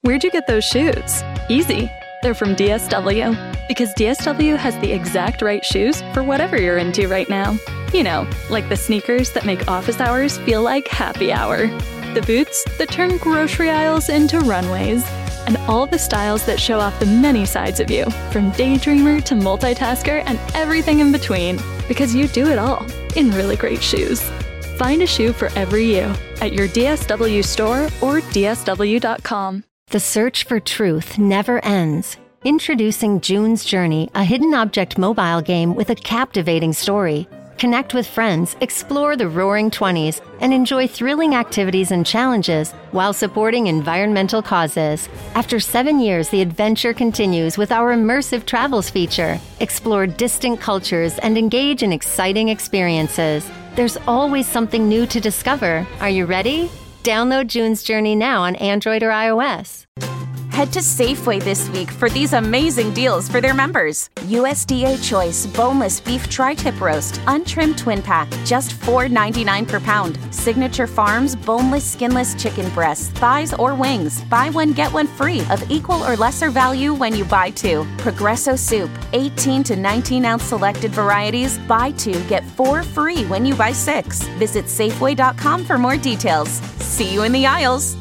Where'd you get those shoes? Easy. They're from DSW. Because DSW has the exact right shoes for whatever you're into right now. You know, like the sneakers that make office hours feel like happy hour. The boots that turn grocery aisles into runways. And all the styles that show off the many sides of you, from daydreamer to multitasker and everything in between. Because you do it all in really great shoes. Find a shoe for every you at your DSW store or DSW.com. The search for truth never ends. Introducing June's Journey, a hidden object mobile game with a captivating story. Connect with friends, explore the Roaring 20s, and enjoy thrilling activities and challenges while supporting environmental causes. After 7 years, the adventure continues with our immersive travels feature. Explore distant cultures and engage in exciting experiences. There's always something new to discover. Are you ready? Download June's Journey now on Android or iOS. Head to Safeway this week for these amazing deals for their members. USDA Choice Boneless Beef Tri-Tip Roast, Untrimmed Twin Pack, just $4.99 per pound. Signature Farms Boneless Skinless Chicken Breasts, Thighs, or Wings. Buy one, get one free of equal or lesser value when you buy two. Progresso Soup, 18 to 19-ounce selected varieties. Buy two, get four free when you buy six. Visit Safeway.com for more details. See you in the aisles.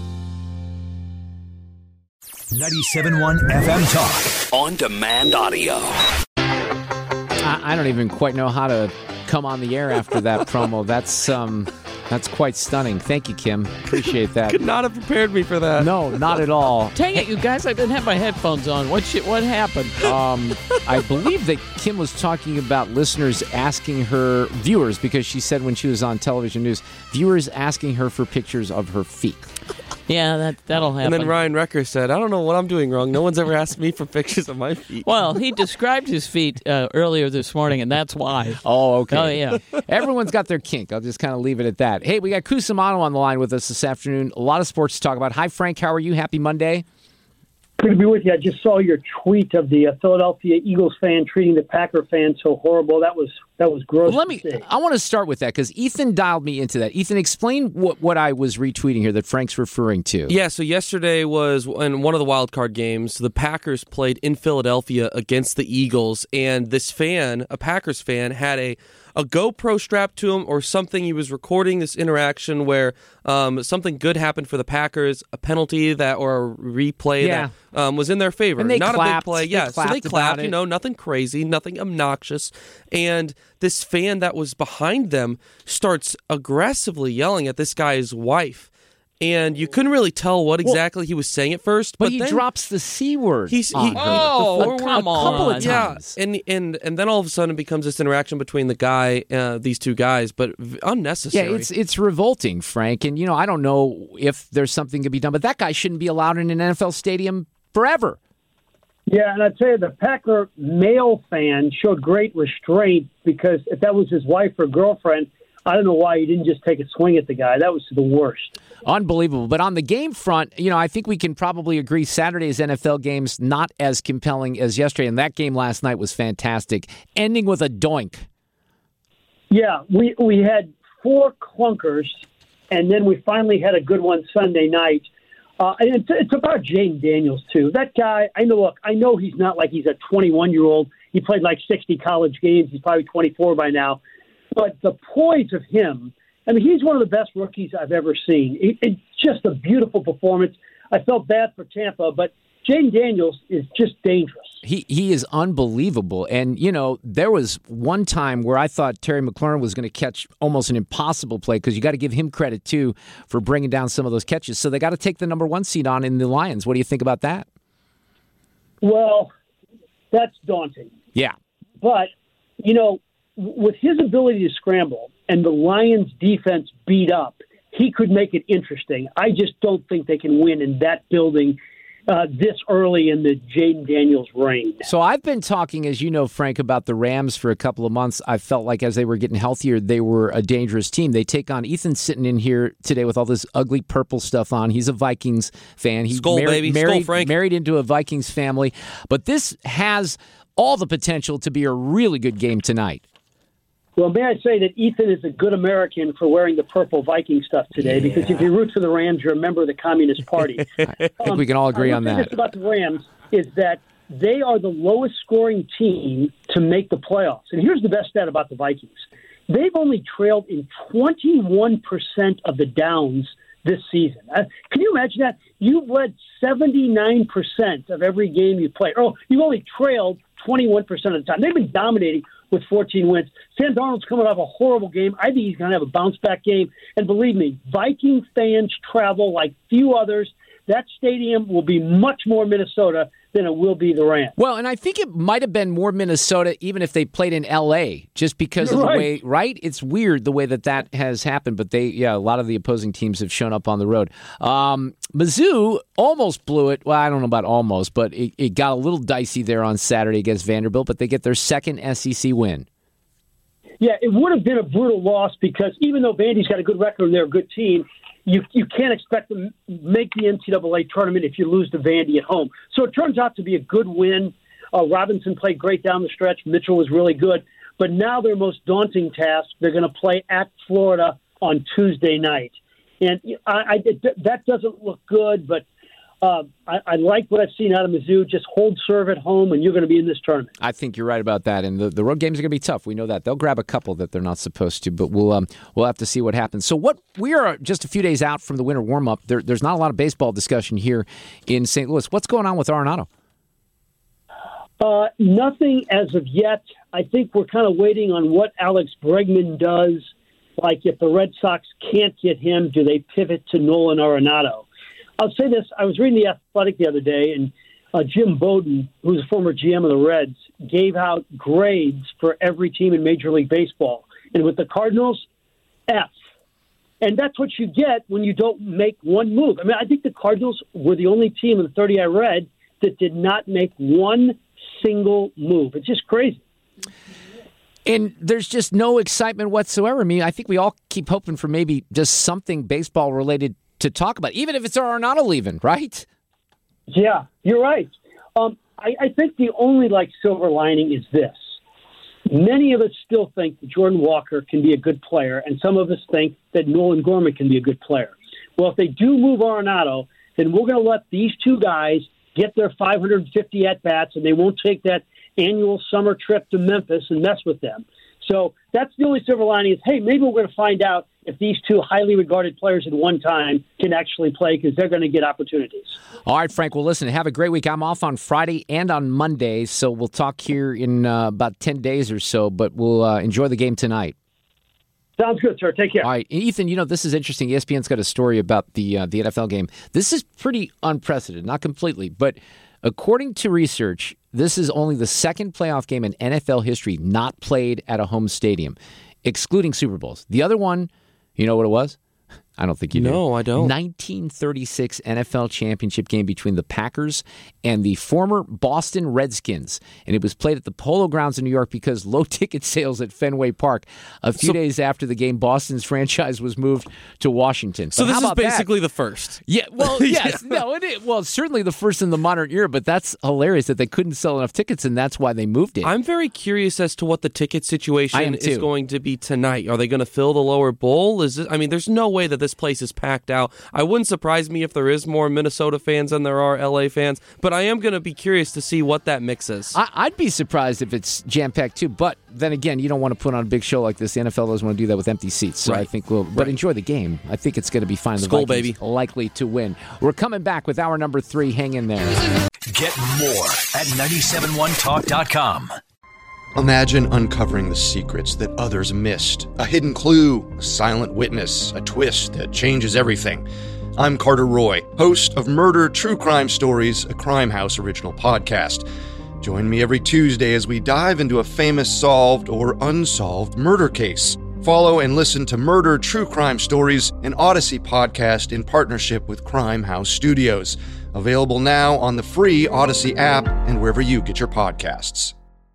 97.1 FM Talk. On demand audio. I don't even quite know how to come on the air after that promo. That's quite stunning. Thank you, Kim. Appreciate that. Could not have prepared me for that. No, not at all. Dang it, you guys. I didn't have my headphones on. What happened? I believe that Kim was talking about listeners asking her, viewers, because she said when she was on television news, viewers asking her for pictures of her feet. Yeah, that'll happen. And then Ryan Recker said, I don't know what I'm doing wrong. No one's ever asked me for pictures of my feet. Well, he described his feet earlier this morning, and that's why. Oh, okay. Oh, yeah. Everyone's got their kink. I'll just kind of leave it at that. Hey, we got Cusimano on the line with us this afternoon. A lot of sports to talk about. Hi, Frank. How are you? Happy Monday. Good to be with you. I just saw your tweet of the Philadelphia Eagles fan treating the Packer fan so horrible. That was gross. Well, I want to start with that because Ethan dialed me into that. Ethan, explain what I was retweeting here that Frank's referring to. Yeah, so yesterday was in one of the wild card games. The Packers played in Philadelphia against the Eagles, and this fan, a Packers fan, had a GoPro strapped to him or something. He was recording this interaction where something good happened for the Packers, a penalty or a replay that was in their favor. And they not clapped. A big play. Yeah, so they clapped, nothing crazy, nothing obnoxious. And this fan that was behind them starts aggressively yelling at this guy's wife. And you couldn't really tell what exactly he was saying at first. But he then drops the C word. Come on. A couple of times. Yeah, and then all of a sudden it becomes this interaction between the guy, these two guys, but unnecessary. Yeah, it's revolting, Frank. And, I don't know if there's something to be done, but that guy shouldn't be allowed in an NFL stadium forever. Yeah, and I'd say the Packer male fan showed great restraint because if that was his wife or girlfriend, I don't know why he didn't just take a swing at the guy. That was the worst. Unbelievable. But on the game front, I think we can probably agree Saturday's NFL game's not as compelling as yesterday, and that game last night was fantastic, ending with a doink. Yeah, we had 4 clunkers, and then we finally had a good one Sunday night. And it's about Jaden Daniels, too. That guy, I know he's not like he's a 21-year-old. He played like 60 college games. He's probably 24 by now. But the poise of him, he's one of the best rookies I've ever seen. It's just a beautiful performance. I felt bad for Tampa, but Jaden Daniels is just dangerous. He is unbelievable. And, there was one time where I thought Terry McLaurin was going to catch almost an impossible play because you got to give him credit, too, for bringing down some of those catches. So they got to take the number 1 seed on in the Lions. What do you think about that? Well, that's daunting. Yeah. But, with his ability to scramble and the Lions' defense beat up, he could make it interesting. I just don't think they can win in that building this early in the Jaden Daniels reign. So I've been talking, as you know, Frank, about the Rams for a couple of months. I felt like as they were getting healthier, they were a dangerous team. They take on Ethan sitting in here today with all this ugly purple stuff on. He's a Vikings fan. He's married into a Vikings family. But this has all the potential to be a really good game tonight. Well, may I say that Ethan is a good American for wearing the purple Viking stuff today, because if you root for the Rams, you're a member of the Communist Party. I think we can all agree on that. The about the Rams is that they are the lowest scoring team to make the playoffs. And here's the best stat about the Vikings. They've only trailed in 21% of the downs this season. Can you imagine that? You've led 79% of every game you play. Oh, you've only trailed 21% of the time. They've been dominating with 14 wins. Sam Darnold's coming off a horrible game. I think he's going to have a bounce-back game. And believe me, Viking fans travel like few others. That stadium will be much more Minnesota than it will be the Rams. Well, and I think it might have been more Minnesota even if they played in L.A., just because of the way, right? It's weird the way that has happened, but a lot of the opposing teams have shown up on the road. Mizzou almost blew it. Well, I don't know about almost, but it got a little dicey there on Saturday against Vanderbilt, but they get their second SEC win. Yeah, it would have been a brutal loss because even though Vandy's got a good record and they're a good team, you can't expect them to make the NCAA tournament if you lose to Vandy at home. So it turns out to be a good win. Robinson played great down the stretch. Mitchell was really good. But now their most daunting task, they're going to play at Florida on Tuesday night. And that doesn't look good, but I like what I've seen out of Mizzou. Just hold serve at home, and you're going to be in this tournament. I think you're right about that. And the road games are going to be tough. We know that. They'll grab a couple that they're not supposed to, but we'll have to see what happens. So we are just a few days out from the winter warm-up. There's not a lot of baseball discussion here in St. Louis. What's going on with Arenado? Nothing as of yet. I think we're kind of waiting on what Alex Bregman does. Like if the Red Sox can't get him, do they pivot to Nolan Arenado? I'll say this. I was reading The Athletic the other day, and Jim Bowden, who's a former GM of the Reds, gave out grades for every team in Major League Baseball. And with the Cardinals, F. And that's what you get when you don't make one move. I mean, I think the Cardinals were the only team in the 30 I read that did not make one single move. It's just crazy. And there's just no excitement whatsoever. I mean, I think we all keep hoping for maybe just something baseball-related to talk about, even if it's Arenado leaving, right? Yeah, you're right. I think the only silver lining is this. Many of us still think that Jordan Walker can be a good player, and some of us think that Nolan Gorman can be a good player. Well, if they do move Arenado, then we're going to let these two guys get their 550 at-bats, and they won't take that annual summer trip to Memphis and mess with them. So that's the only silver lining is, hey, maybe we're going to find out if these two highly regarded players at one time can actually play because they're going to get opportunities. All right, Frank. Well, listen, have a great week. I'm off on Friday and on Monday, so we'll talk here in about 10 days or so, but we'll enjoy the game tonight. Sounds good, sir. Take care. All right. Ethan, this is interesting. ESPN's got a story about the NFL game. This is pretty unprecedented, not completely, but according to research, this is only the second playoff game in NFL history not played at a home stadium, excluding Super Bowls. The other one, you know what it was? I don't think you do. No, I don't. 1936 NFL championship game between the Packers and the former Boston Redskins. And it was played at the Polo Grounds in New York because low ticket sales at Fenway Park. A few days after the game, Boston's franchise was moved to Washington. So this is basically the first. Yeah, well, yes. No, it is. Well, it's certainly the first in the modern era, but that's hilarious that they couldn't sell enough tickets, and that's why they moved it. I'm very curious as to what the ticket situation is going to be tonight. Are they going to fill the lower bowl? There's no way that this place is packed out. I wouldn't surprise me if there is more Minnesota fans than there are LA fans, but I am going to be curious to see what that mix is. I'd be surprised if it's jam-packed too, but then again, you don't want to put on a big show like this. The NFL doesn't want to do that with empty seats, so I think but enjoy the game. I think it's going to be fine. The Skull, Vikings baby. Likely to win. We're coming back with hour number 3. Hang in there. Get more at 971talk.com. Imagine uncovering the secrets that others missed. A hidden clue, a silent witness, a twist that changes everything. I'm Carter Roy, host of Murder True Crime Stories, a Crime House original podcast. Join me every Tuesday as we dive into a famous solved or unsolved murder case. Follow and listen to Murder True Crime Stories, an Odyssey podcast in partnership with Crime House Studios. Available now on the free Odyssey app and wherever you get your podcasts.